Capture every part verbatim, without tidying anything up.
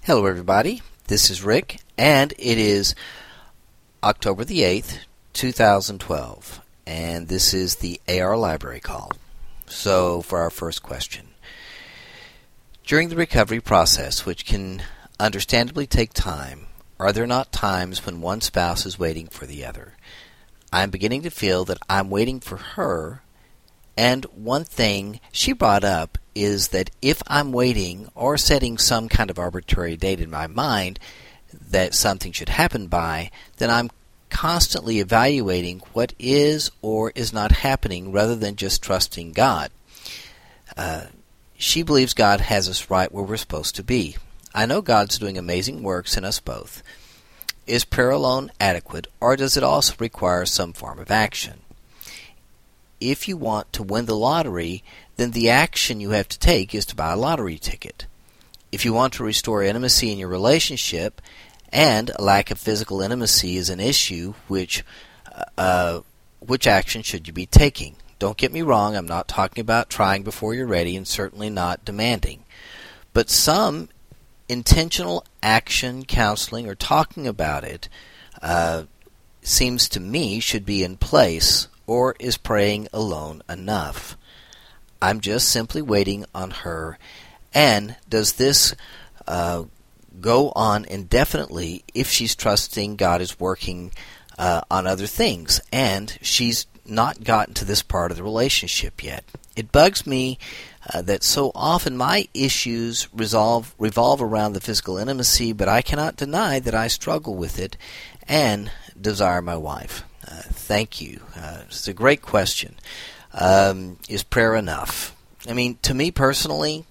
Hello, everybody. This is Rick, and it is October the eighth, two thousand twelve, and this is the A R Library Call. So, for our first question. During the recovery process, which can understandably take time, are there not times when one spouse is waiting for the other? I'm beginning to feel that I'm waiting for her, and one thing she brought up is that if I'm waiting or setting some kind of arbitrary date in my mind that something should happen by, then I'm constantly evaluating what is or is not happening rather than just trusting God. Uh, she believes God has us right where we're supposed to be. I know God's doing amazing works in us both. Is prayer alone adequate, or does it also require some form of action? If you want to win the lottery, then the action you have to take is to buy a lottery ticket. If you want to restore intimacy in your relationship, and a lack of physical intimacy is an issue, which uh, which action should you be taking? Don't get me wrong, I'm not talking about trying before you're ready, and certainly not demanding. But some intentional action, counseling, or talking about it uh, seems to me should be in place. Or is praying alone enough? I'm just simply waiting on her. And does this uh, go on indefinitely if she's trusting God is working uh, on other things and she's not gotten to this part of the relationship yet? It bugs me uh, that so often my issues resolve revolve around the physical intimacy, but I cannot deny that I struggle with it and desire my wife. Uh, thank you. Uh, it's a great question. Um, is prayer enough? I mean, to me personally,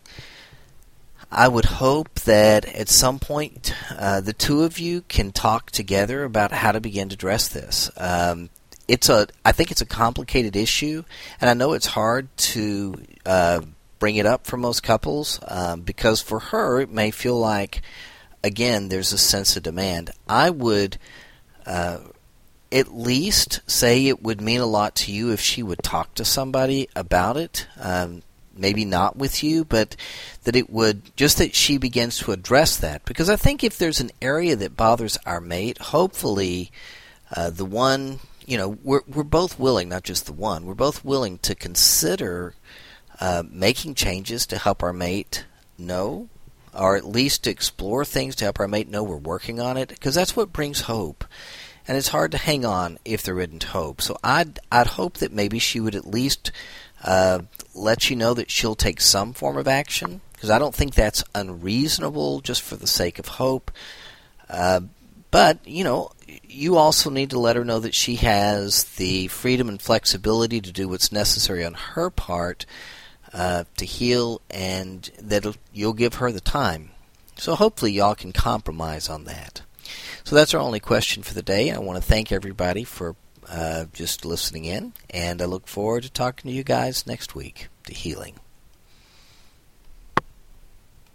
I would hope that at some point uh, the two of you can talk together about how to begin to address this. Um, it's a, I think it's a complicated issue, and I know it's hard to uh, bring it up for most couples um, because for her it may feel like, again, there's a sense of demand. I would Uh, at least say it would mean a lot to you if she would talk to somebody about it, um, maybe not with you, but that it would, just that she begins to address that. Because I think if there's an area that bothers our mate, hopefully uh, the one, you know, we're, we're both willing, not just the one, we're both willing to consider uh, making changes to help our mate know, or at least to explore things to help our mate know we're working on it, because that's what brings hope. And it's hard to hang on if there isn't hope. So I'd I'd hope that maybe she would at least uh, let you know that she'll take some form of action, because I don't think that's unreasonable just for the sake of hope. Uh, but, you know, you also need to let her know that she has the freedom and flexibility to do what's necessary on her part uh, to heal, and that you'll give her the time. So hopefully y'all can compromise on that. So that's our only question for the day. I want to thank everybody for uh, just listening in, and I look forward to talking to you guys next week to Healing.